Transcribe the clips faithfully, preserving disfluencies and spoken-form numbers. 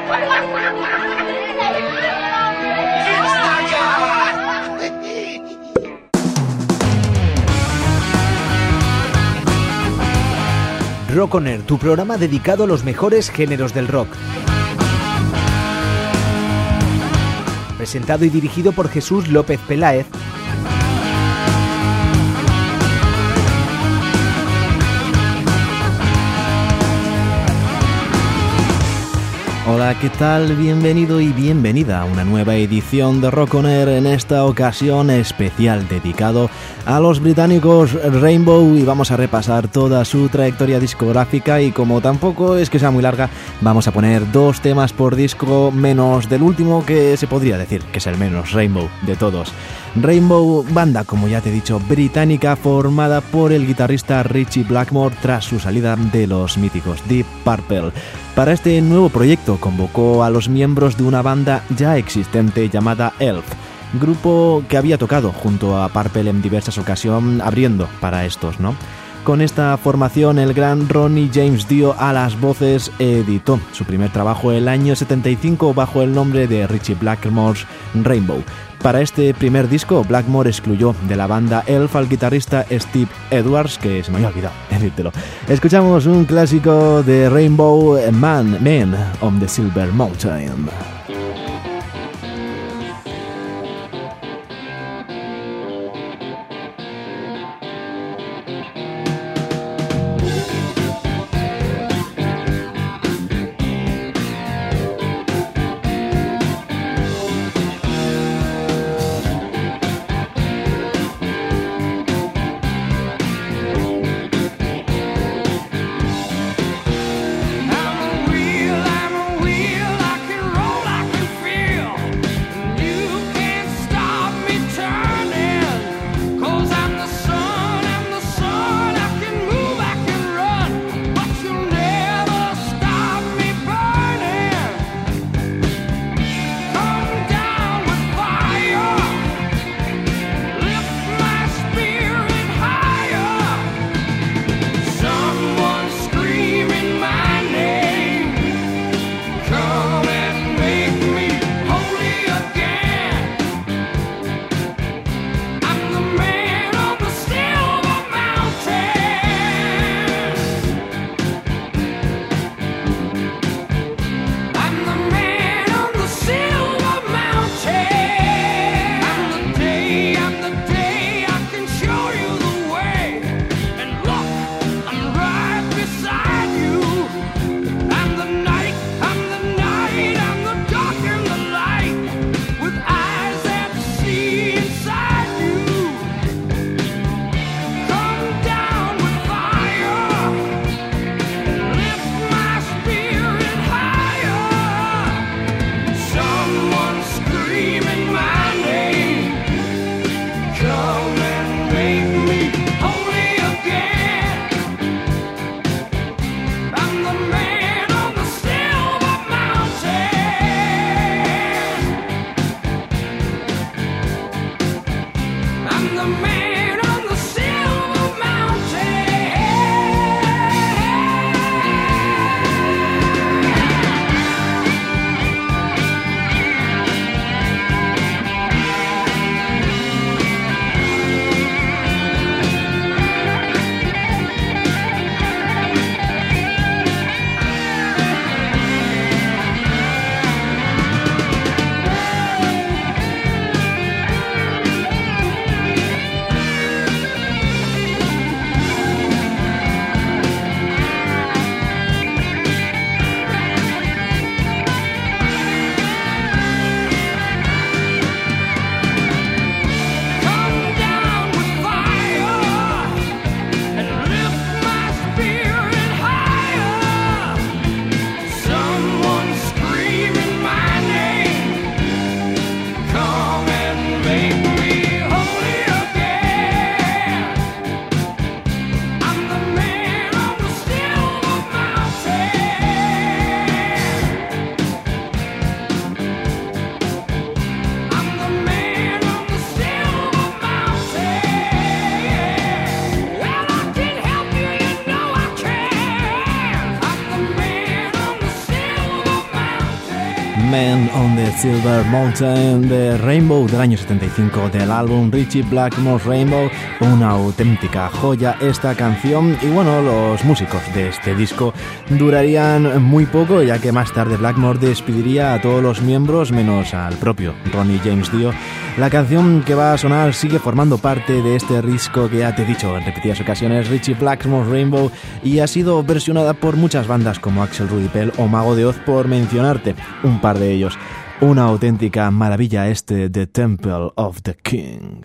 Rock On Air, tu programa dedicado a los mejores géneros del rock. Presentado y dirigido por Jesús López Peláez. Hola, ¿qué tal? Bienvenido y bienvenida a una nueva edición de Rock On Air, en esta ocasión especial dedicado a los británicos Rainbow, y vamos a repasar toda su trayectoria discográfica, y como tampoco es que sea muy larga, vamos a poner dos temas por disco, menos del último, que se podría decir que es el menos Rainbow de todos. Rainbow, banda, como ya te he dicho, británica, formada por el guitarrista Ritchie Blackmore tras su salida de los míticos Deep Purple. Para este nuevo proyecto convocó a los miembros de una banda ya existente llamada Elf, grupo que había tocado junto a Purple en diversas ocasiones, abriendo para estos, ¿no? Con esta formación, el gran Ronnie James Dio a las voces editó su primer trabajo el año setenta y cinco bajo el nombre de Ritchie Blackmore's Rainbow. Para este primer disco, Blackmore excluyó de la banda Elf al guitarrista Steve Edwards, que se me había olvidado decírtelo. Escuchamos un clásico de Rainbow, Man, Man on the Silver Mountain. I'm a wheel, I'm a wheel, I can roll out. Man on the Silver Mountain de Rainbow del año setenta y cinco del álbum Ritchie Blackmore's Rainbow, una auténtica joya esta canción. Y bueno, los músicos de este disco durarían muy poco, ya que más tarde Blackmore despediría a todos los miembros menos al propio Ronnie James Dio. La canción que va a sonar sigue formando parte de este disco que ya te he dicho en repetidas ocasiones, Ritchie Blackmore's Rainbow, y ha sido versionada por muchas bandas como Axel Rudy Pell o Mago de Oz, por mencionarte un par de ellos. Una auténtica maravilla este The Temple of the King.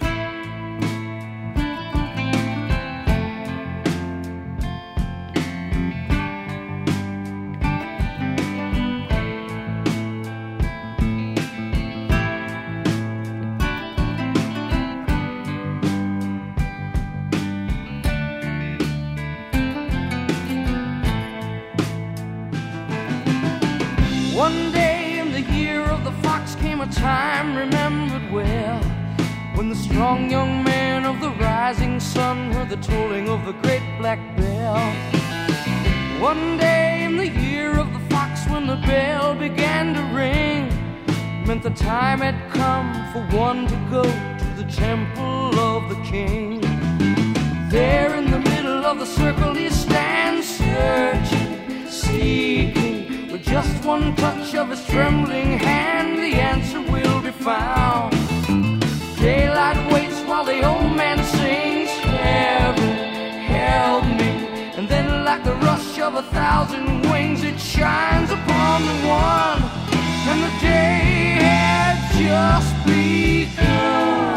One day in the year of the fox came a time remembered well, when the strong young man of the rising sun heard the tolling of the great black bell. One day in the year of the fox, when the bell began to ring, meant the time had come for one to go to the temple of the king. There in the middle of the circle he stands, searching, seeking. With just one touch of his trembling hand, the answer will be found. Daylight waits while the old man sings, heaven, help me. And then like the rush of a thousand wings, it shines upon the one, and the day had just begun.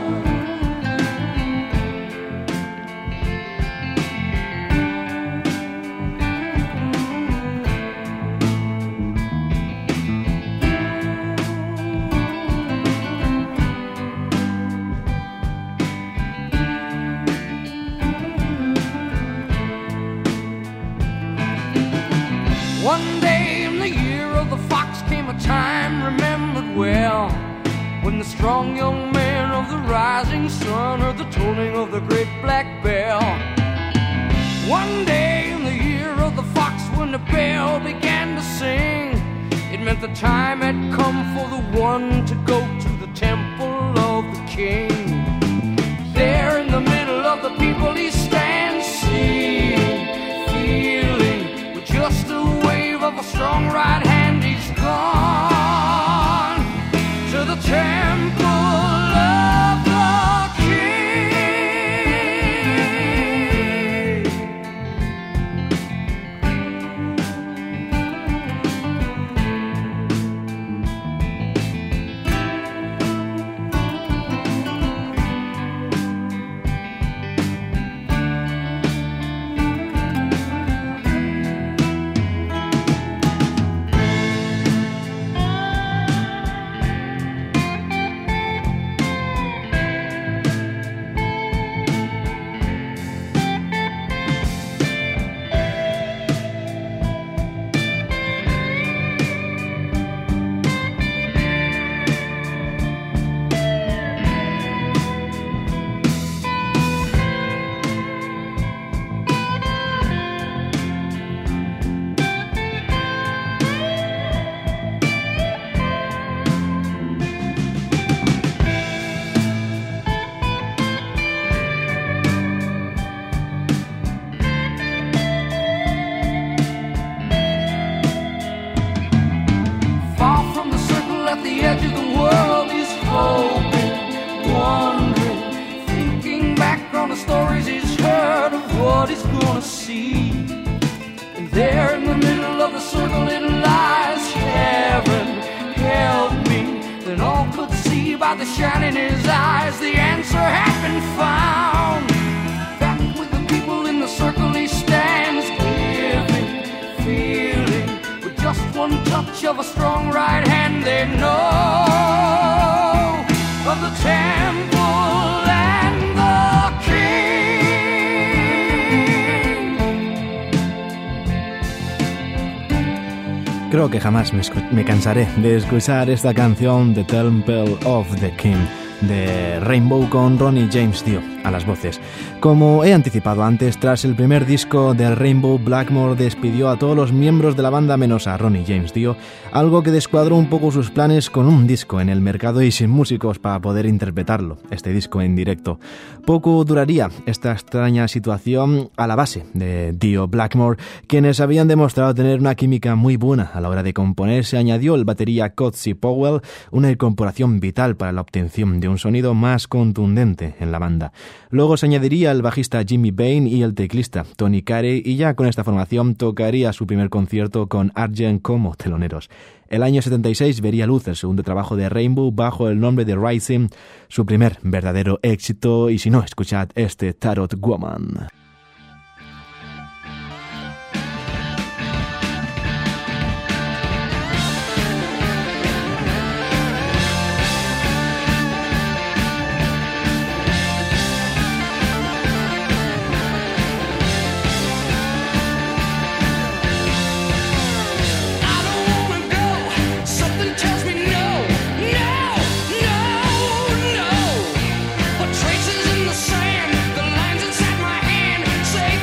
One day in the year of the fox came a time remembered well, when the strong young man of the rising sun heard the tolling of the great black bell. One day in the year of the fox, when the bell began to sing, it meant the time had come for the one to go to the temple of the king. There in the middle of the people he stands, seeing, feeling, with just a wave of a strong right hand, he's gone to the temple of the king. Creo que jamás me, me cansaré de escuchar esta canción The Temple of the King de Rainbow con Ronnie James Dio. a las voces. Como he anticipado antes, tras el primer disco de Rainbow, Blackmore despidió a todos los miembros de la banda menos a Ronnie James Dio, algo que descuadró un poco sus planes con un disco en el mercado y sin músicos para poder interpretarlo, este disco en directo. Poco duraría esta extraña situación a la base de Dio Blackmore, quienes habían demostrado tener una química muy buena a la hora de componer. Se añadió el batería Coetzee Powell, una incorporación vital para la obtención de un sonido más contundente en la banda. Luego se añadiría el bajista Jimmy Bain y el teclista Tony Carey, y ya con esta formación tocaría su primer concierto con Argent como teloneros. El año setenta y seis vería luz el segundo trabajo de Rainbow bajo el nombre de Rising, su primer verdadero éxito, y si no, escuchad este Tarot Woman. Traces in the sand, the lines inside my hand say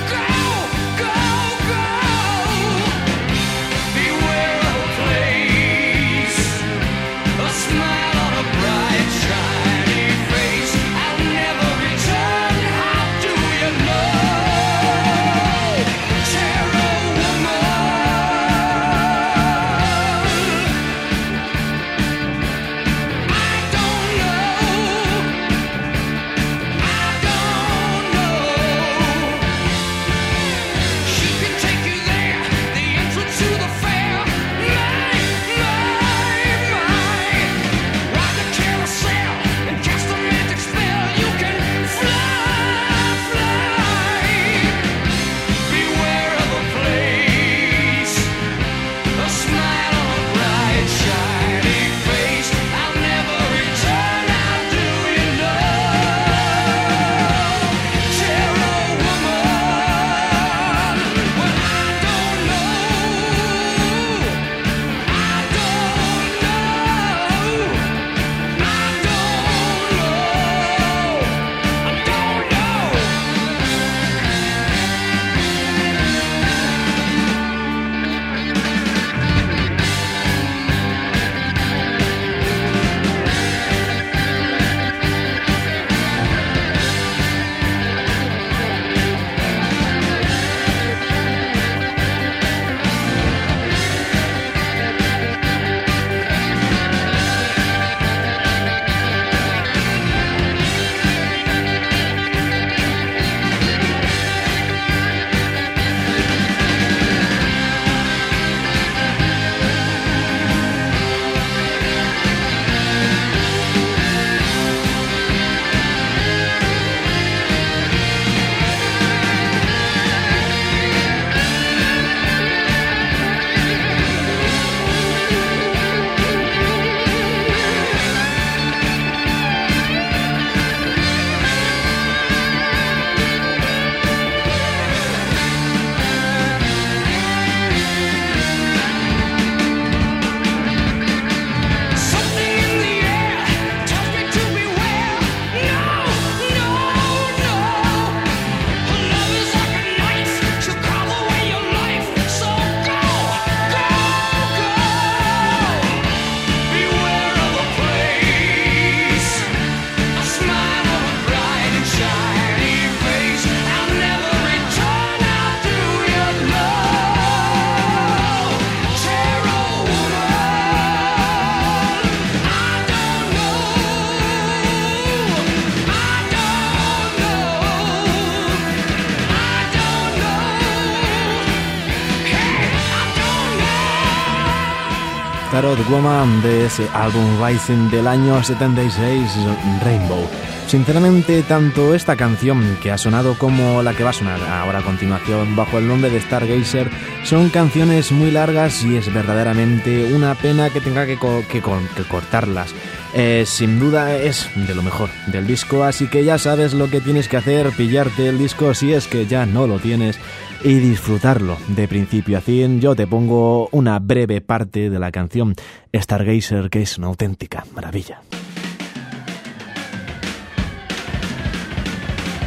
Tarot Woman de ese álbum Rising del año setenta y seis, Rainbow. Sinceramente, tanto esta canción que ha sonado como la que va a sonar ahora a continuación bajo el nombre de Stargazer son canciones muy largas y es verdaderamente una pena que tenga que, co- que, co- que cortarlas. Eh, sin duda es de lo mejor del disco, así que ya sabes lo que tienes que hacer, pillarte el disco si es que ya no lo tienes y disfrutarlo de principio a fin. Yo te pongo una breve parte de la canción Stargazer, que es una auténtica maravilla.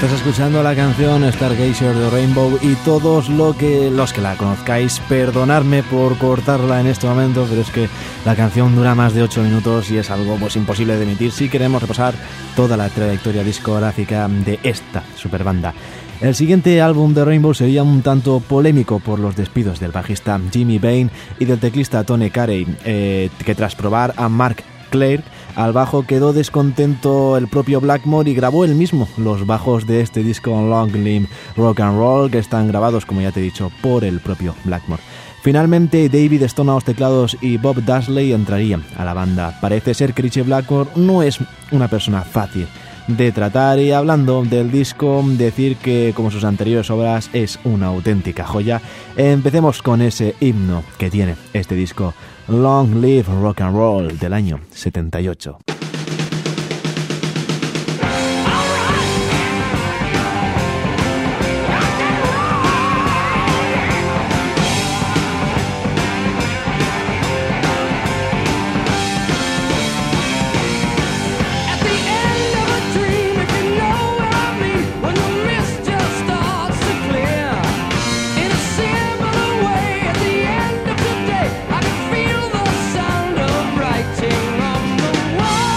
Estás escuchando la canción Stargazer de Rainbow y todos lo que, los que la conozcáis, perdonadme por cortarla en este momento, pero es que la canción dura más de ocho minutos y es algo pues imposible de emitir si queremos repasar toda la trayectoria discográfica de esta superbanda. El siguiente álbum de Rainbow sería un tanto polémico por los despidos del bajista Jimmy Bain y del teclista Tony Carey, eh, que tras probar a Mark Clare al bajo quedó descontento el propio Blackmore y grabó él mismo los bajos de este disco Long Live Rock and Roll, que están grabados, como ya te he dicho, por el propio Blackmore. Finalmente, David Stone a los teclados y Bob Daisley entrarían a la banda. Parece ser que Ritchie Blackmore no es una persona fácil de tratar, y hablando del disco, decir que como sus anteriores obras es una auténtica joya. Empecemos con ese himno que tiene este disco, Long Live Rock and Roll, del año setenta y ocho. Whoa!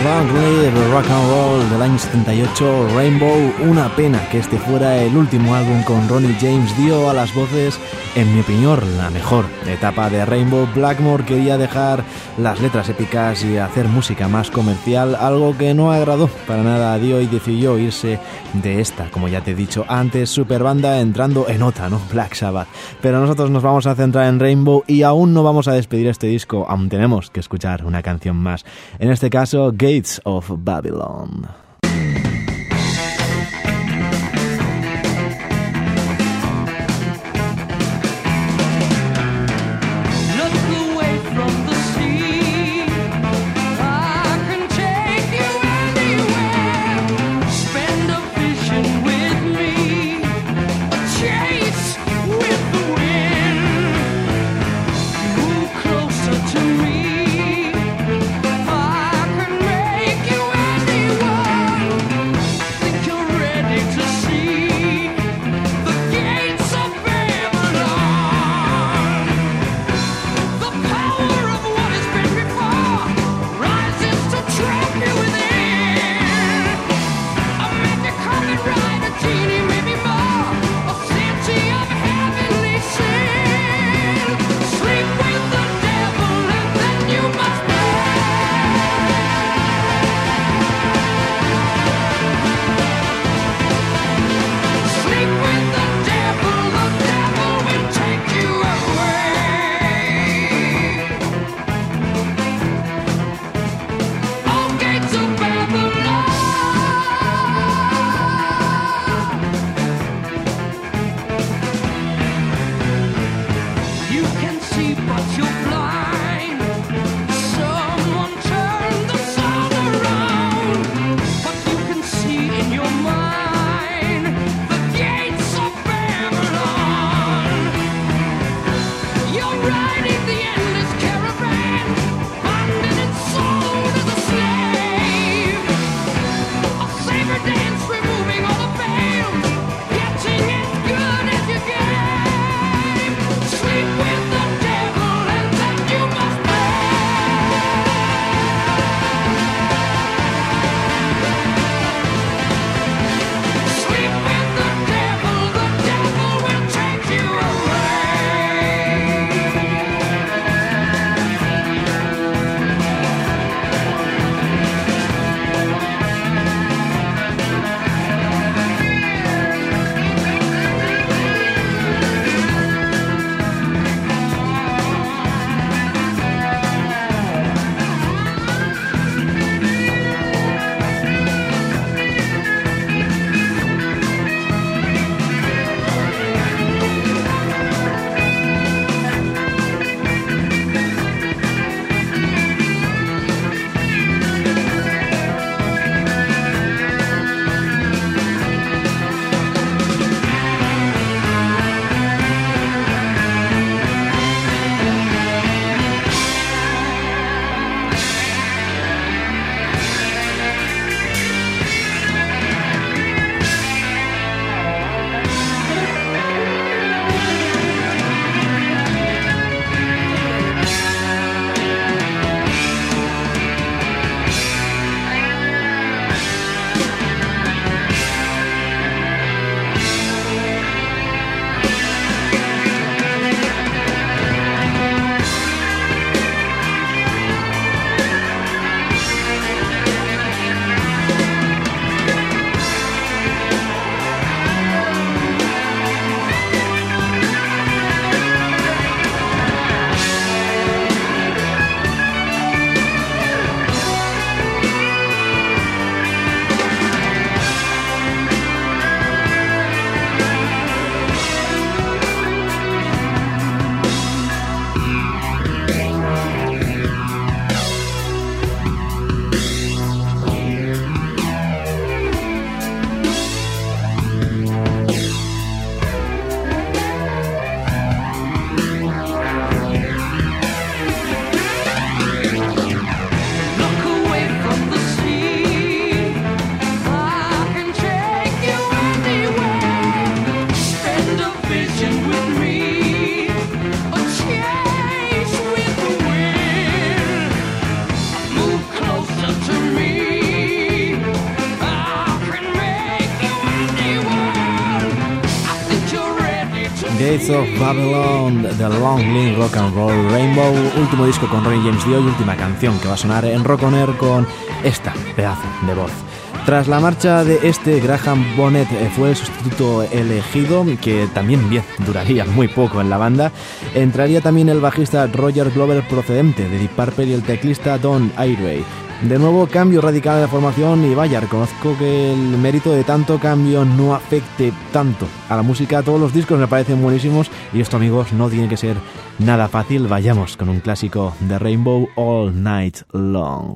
Long Live Rock and Roll del año setenta y ocho, Rainbow. Una pena que este fuera el último álbum con Ronnie James. Dio a las voces, en mi opinión, la mejor etapa de Rainbow. Blackmore quería dejar las letras épicas y hacer música más comercial, algo que no agradó para nada a Dio y decidió irse de esta, como ya te he dicho antes, super banda, entrando en otra, ¿no? Black Sabbath. Pero nosotros nos vamos a centrar en Rainbow y aún no vamos a despedir este disco, aún tenemos que escuchar una canción más. En este caso, Gates of Babylon. To me, I can make you anywhere. Gates of Babylon, The Long Live Rock and Roll Rainbow, último disco con Ronnie James Dio y última canción que va a sonar en Rock On Air con esta pedazo de voz. Tras la marcha de este, Graham Bonnet fue el sustituto elegido, que también bien duraría muy poco en la banda. Entraría también el bajista Roger Glover procedente de Deep Purple y el teclista Don Airway. De nuevo, cambio radical en la formación y vaya, reconozco que el mérito de tanto cambio no afecte tanto a la música. Todos los discos me parecen buenísimos y esto, amigos, no tiene que ser nada fácil. Vayamos con un clásico de Rainbow, All Night Long.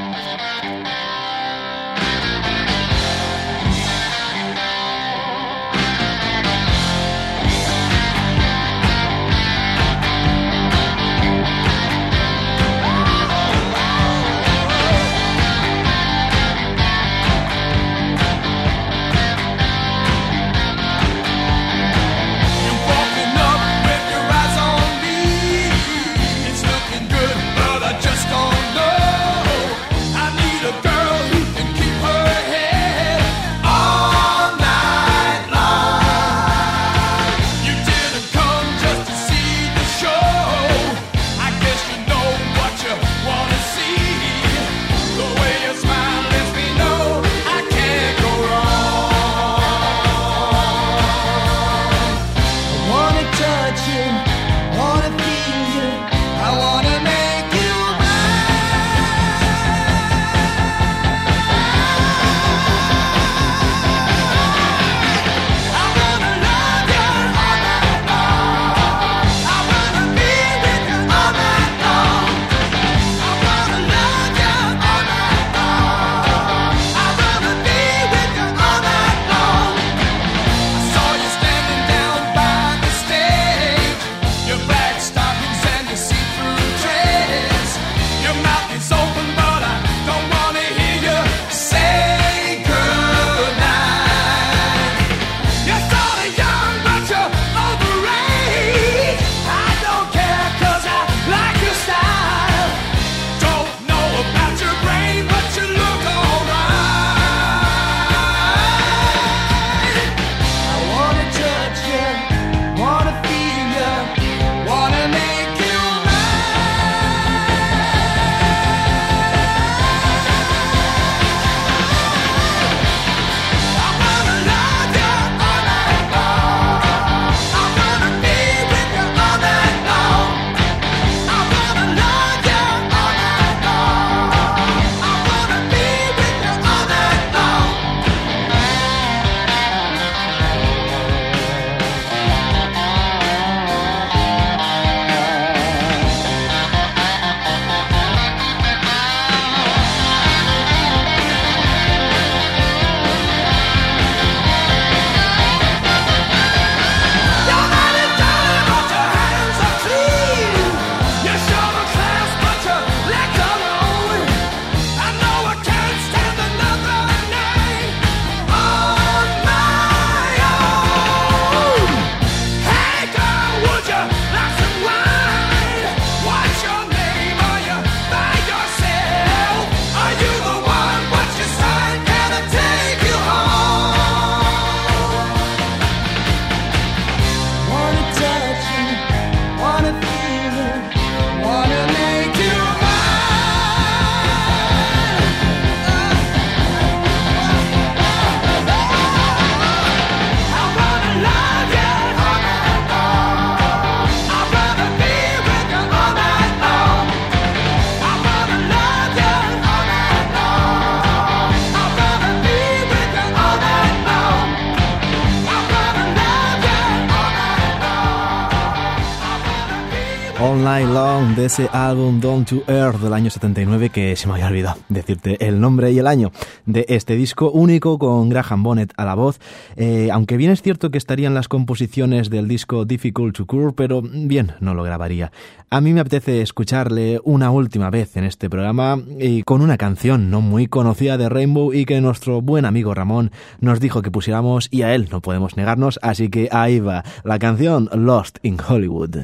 All Night Long, de ese álbum Down to Earth del año setenta y nueve, que se me había olvidado decirte el nombre y el año de este disco único con Graham Bonnet a la voz. Eh, aunque bien es cierto que estarían las composiciones del disco Difficult to Cure, pero bien, no lo grabaría. A mí me apetece escucharle una última vez en este programa y con una canción no muy conocida de Rainbow y que nuestro buen amigo Ramón nos dijo que pusiéramos y a él no podemos negarnos, así que ahí va, la canción Lost in Hollywood.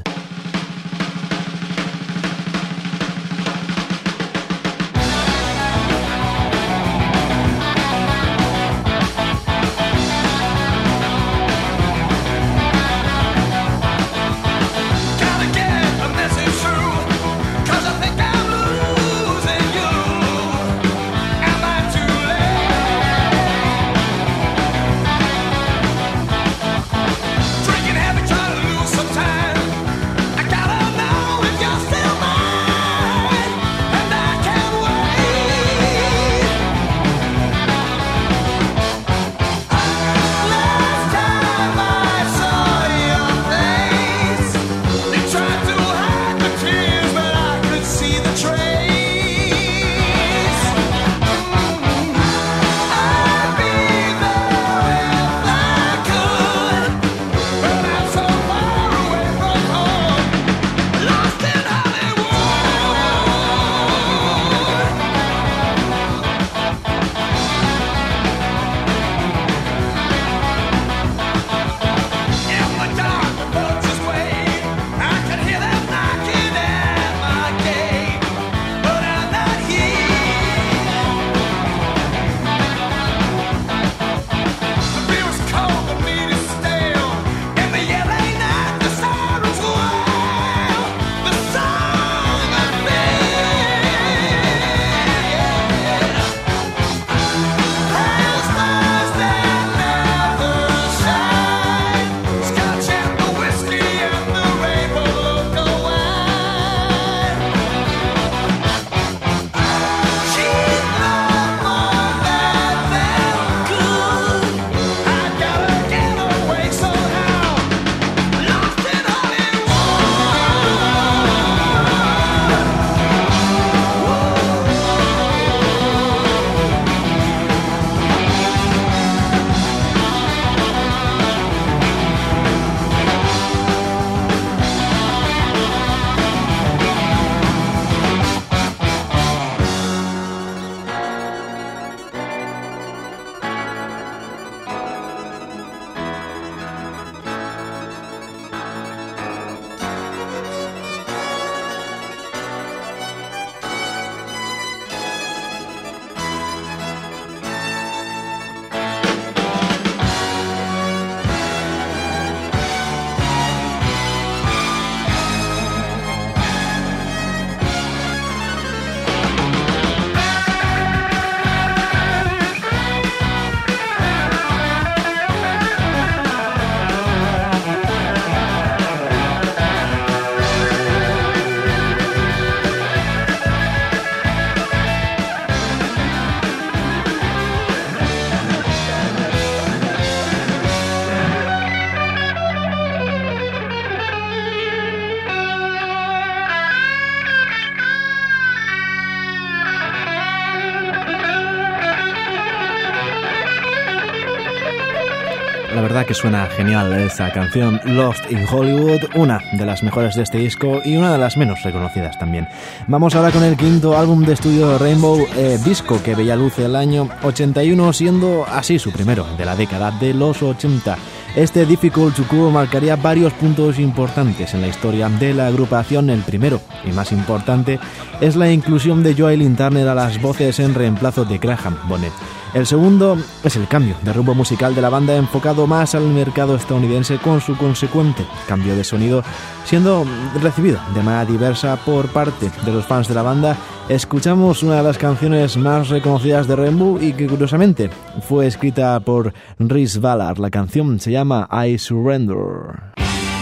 La verdad que suena genial esta canción, Lost in Hollywood, una de las mejores de este disco y una de las menos reconocidas también. Vamos ahora con el quinto álbum de estudio de Rainbow, eh, disco que veía luz el año ochenta y uno, siendo así su primero de la década de los ochenta. Este Difficult to Cure marcaría varios puntos importantes en la historia de la agrupación. El primero y más importante es la inclusión de Joe Lynn Turner a las voces en reemplazo de Graham Bonnet. El segundo es el cambio de rumbo musical de la banda, enfocado más al mercado estadounidense, con su consecuente cambio de sonido, siendo recibido de manera diversa por parte de los fans de la banda. Escuchamos una de las canciones más reconocidas de Rainbow y que curiosamente fue escrita por Rhys Ballard. La canción se llama I Surrender.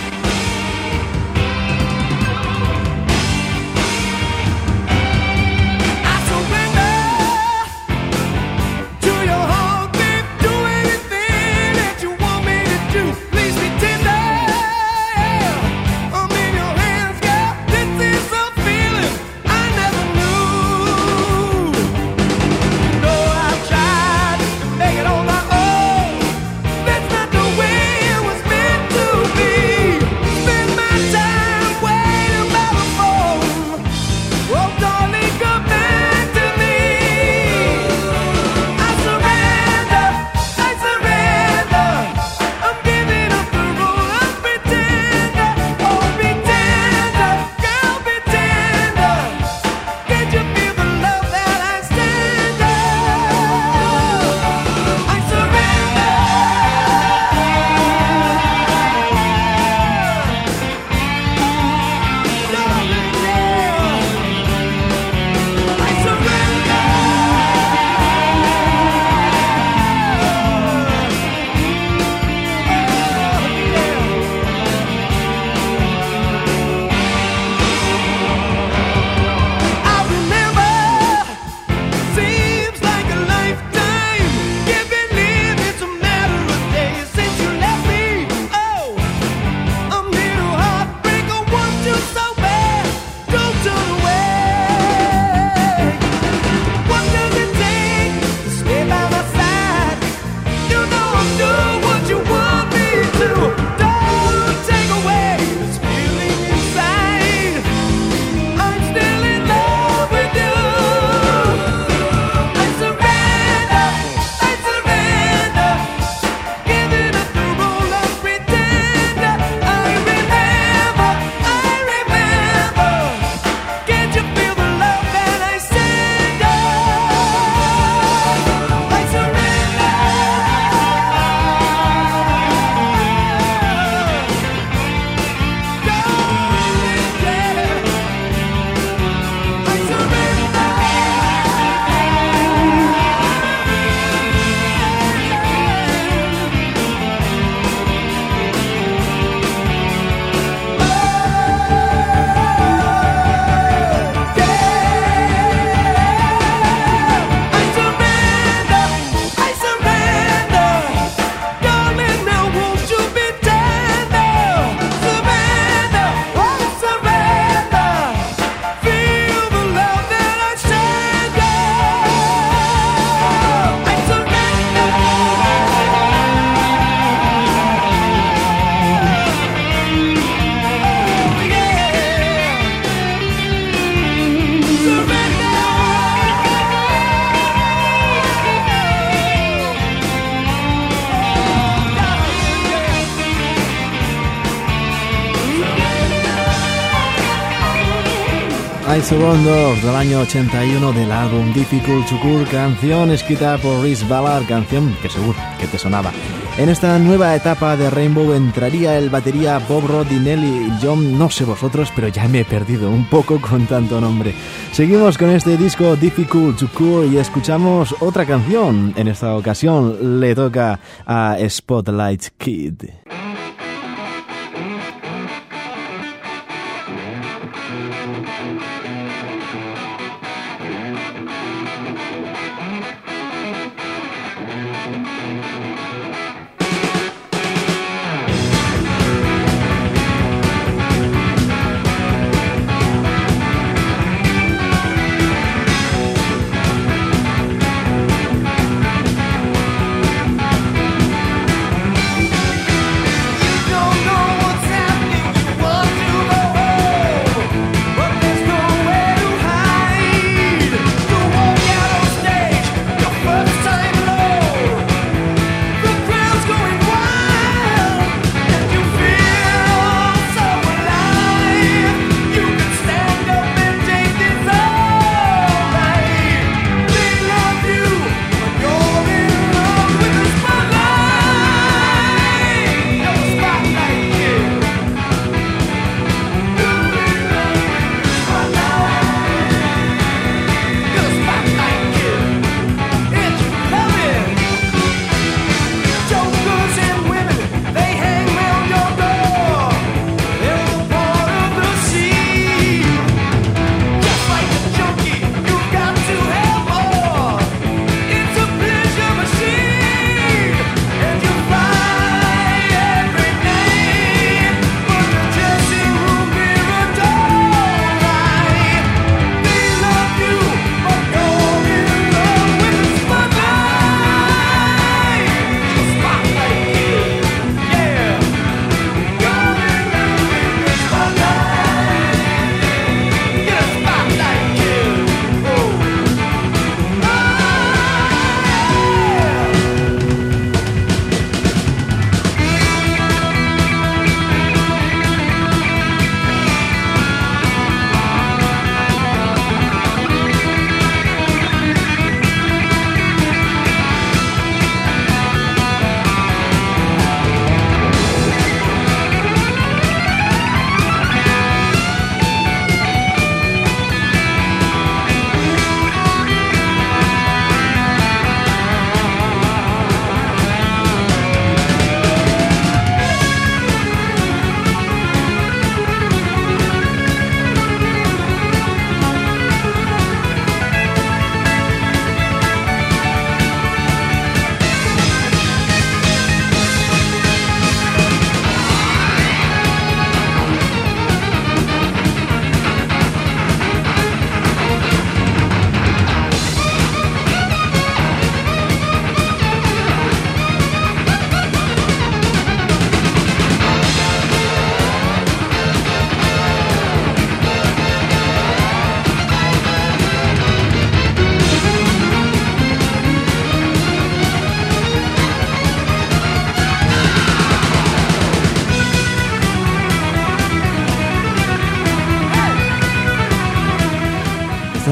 I Surrender del año ochenta y uno del álbum Difficult to Cure, canción escrita por Rhys Ballard, canción que seguro que te sonaba. En esta nueva etapa de Rainbow entraría el batería Bob Rodinelli. Yo no sé vosotros, pero ya me he perdido un poco con tanto nombre. Seguimos con este disco Difficult to Cure y escuchamos otra canción. En esta ocasión le toca a Spotlight Kid.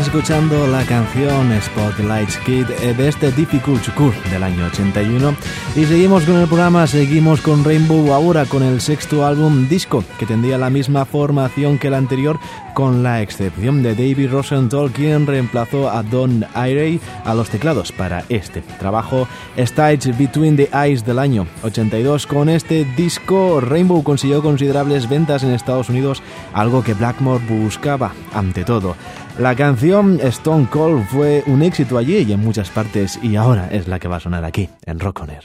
escuchando la canción Spotlight Kid de este Difficult to Cure del año ochenta y uno y seguimos con el programa, seguimos con Rainbow ahora con el sexto álbum Disco, que tendría la misma formación que el anterior, con la excepción de David Rosenthal, quien reemplazó a Don Airey a los teclados para este trabajo Stage Between the Eyes del año ochenta y dos. Con este disco Rainbow consiguió considerables ventas en Estados Unidos, algo que Blackmore buscaba ante todo. La canción Stone Cold fue un éxito allí y en muchas partes, y ahora es la que va a sonar aquí en Rock On Air.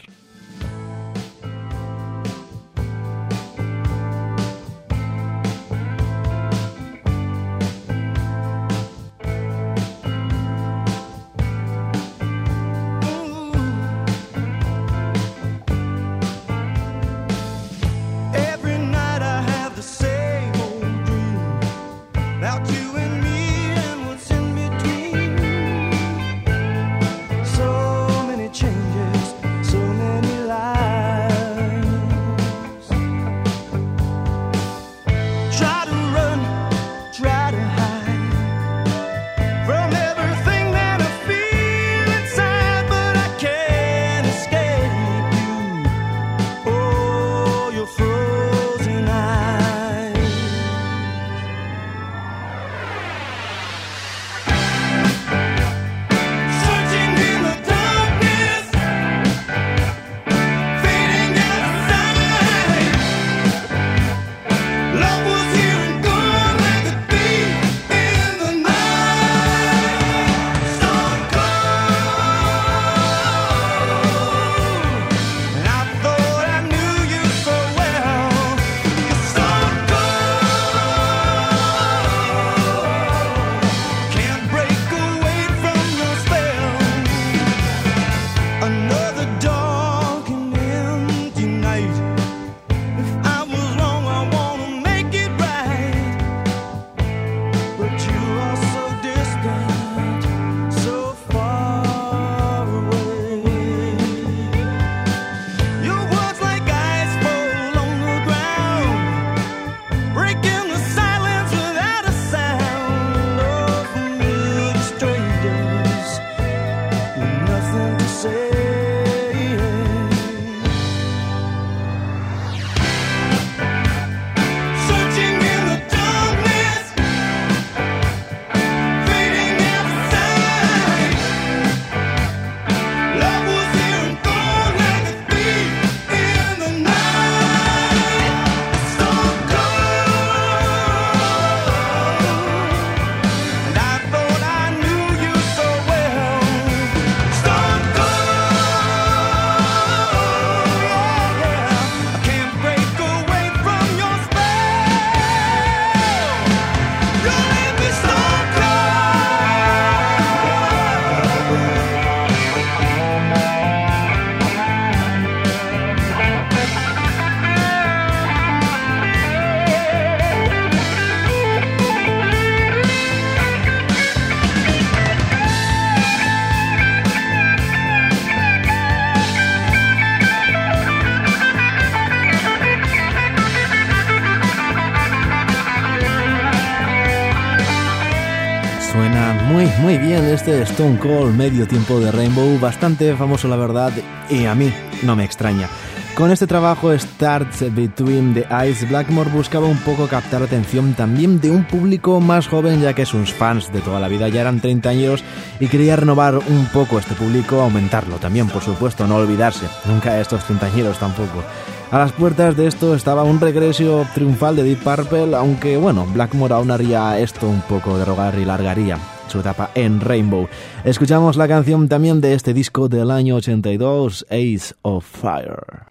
Muy bien, este Stone Cold, medio tiempo de Rainbow, bastante famoso la verdad, y a mí no me extraña. Con este trabajo, Starts Between the Eyes, Blackmore buscaba un poco captar la atención también de un público más joven, ya que sus fans de toda la vida ya eran treintañeros, y quería renovar un poco este público, aumentarlo también, por supuesto, no olvidarse nunca de estos treintañeros tampoco. A las puertas de esto estaba un regreso triunfal de Deep Purple, aunque bueno, Blackmore aún haría esto un poco de rogar y largaría su etapa en Rainbow. Escuchamos la canción también de este disco del año ochenta y dos, Ace of Fire.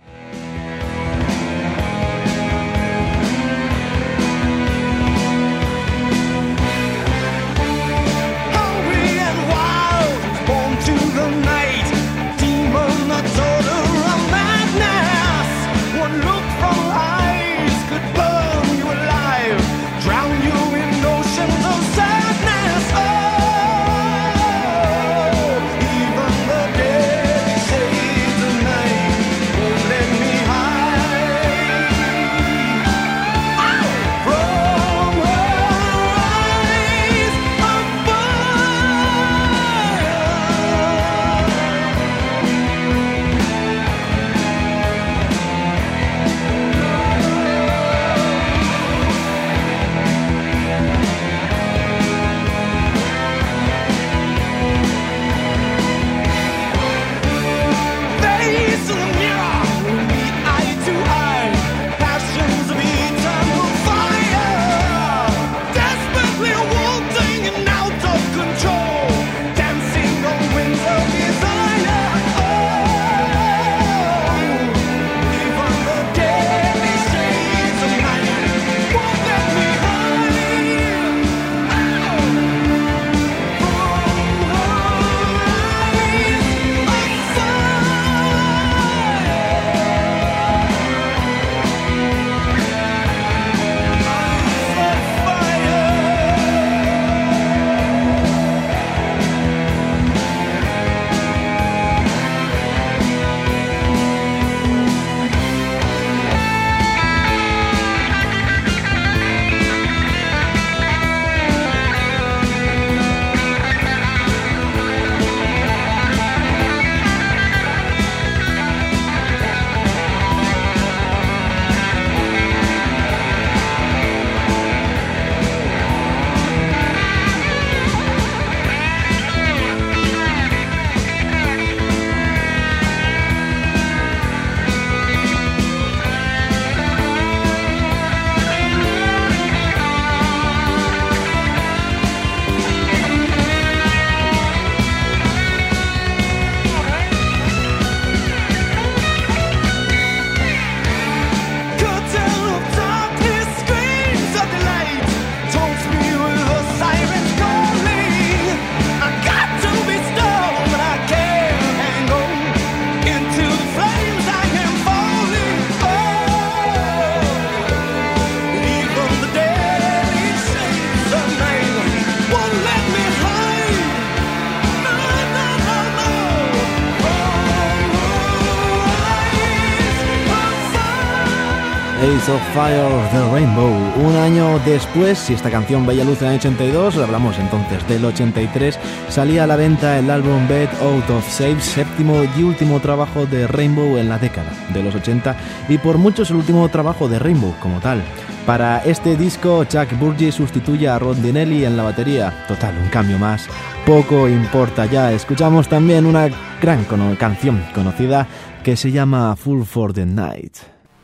Even the dead shades of night won't let me Ace of Fire de Rainbow. Un año después, si esta canción veía luz en el ochenta y dos, hablamos entonces del ochenta y tres, salía a la venta el álbum Bed Out of Saves, séptimo y último trabajo de Rainbow en la década de los ochenta y por muchos el último trabajo de Rainbow como tal. Para este disco, Chuck Burgess sustituye a Rondinelli en la batería. Total, un cambio más. Poco importa ya. Escuchamos también una gran cono- canción conocida que se llama Fool for the Night.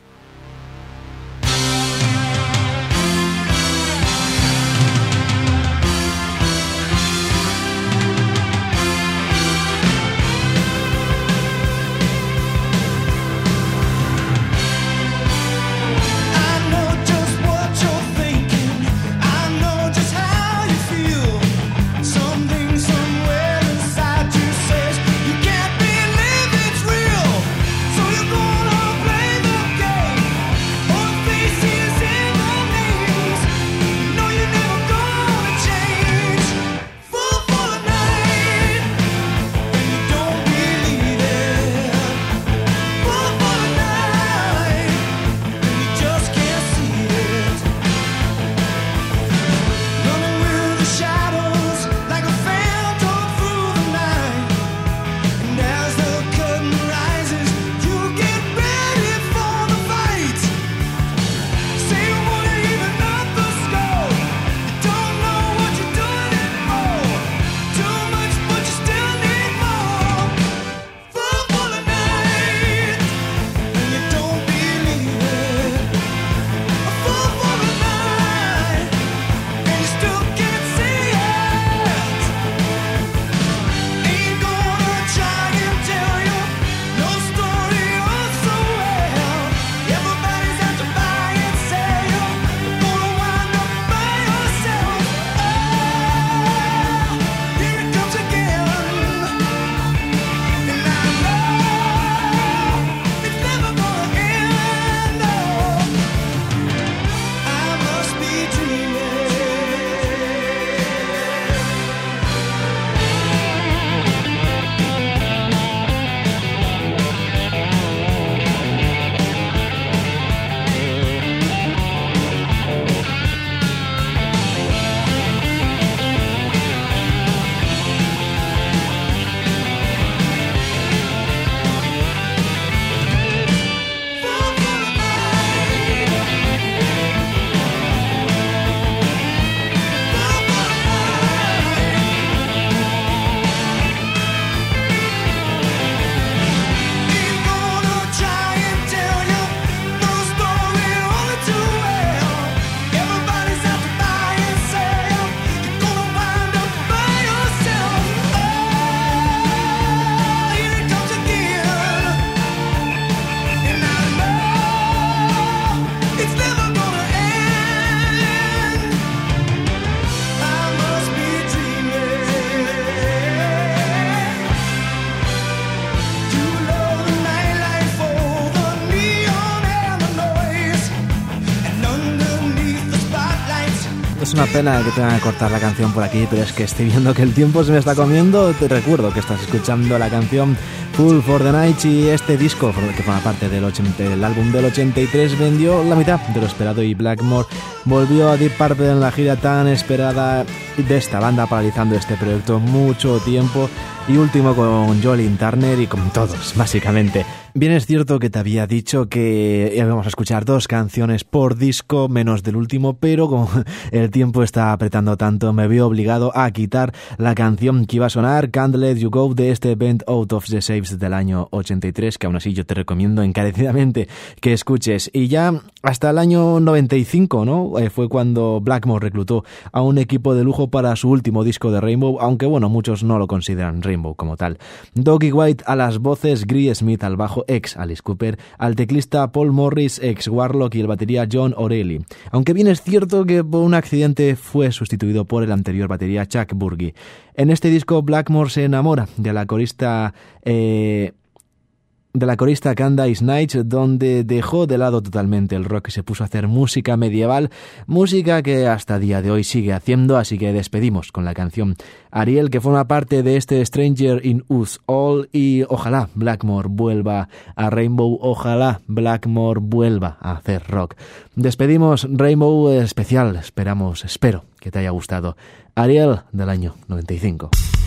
Es una pena que tenga que cortar la canción por aquí, pero es que estoy viendo que el tiempo se me está comiendo. Te recuerdo que estás escuchando la canción Fool for the Night y este disco, que forma parte del, ochenta, del álbum del ochenta y tres, vendió la mitad de lo esperado y Blackmore volvió a Deep Purple en la gira tan esperada de esta banda, paralizando este proyecto mucho tiempo y último con Jolene Turner y con todos, básicamente. Bien, es cierto que te había dicho que íbamos a escuchar dos canciones por disco, menos del último, pero como el tiempo está apretando tanto, me veo obligado a quitar la canción que iba a sonar, Can't Let You Go, de este Band Out of the Saves del año ochenta y tres, que aún así yo te recomiendo encarecidamente que escuches. Y ya hasta el año noventa y cinco, ¿no? Eh, fue cuando Blackmore reclutó a un equipo de lujo para su último disco de Rainbow, aunque bueno, muchos no lo consideran Rainbow como tal. Dougie White a las voces, Greer Smith al bajo, ex Alice Cooper, al teclista Paul Morris, ex Warlock, y el batería John O'Reilly. Aunque bien es cierto que por un accidente fue sustituido por el anterior batería Chuck Burgess. En este disco Blackmore se enamora de la corista eh, de la corista Candice Night, donde dejó de lado totalmente el rock y se puso a hacer música medieval, música que hasta día de hoy sigue haciendo, así que despedimos con la canción Ariel, que forma parte de este Stranger in Us All, y ojalá Blackmore vuelva a Rainbow, ojalá Blackmore vuelva a hacer rock. Despedimos Rainbow especial, esperamos, espero que te haya gustado. Ariel del año noventa y cinco.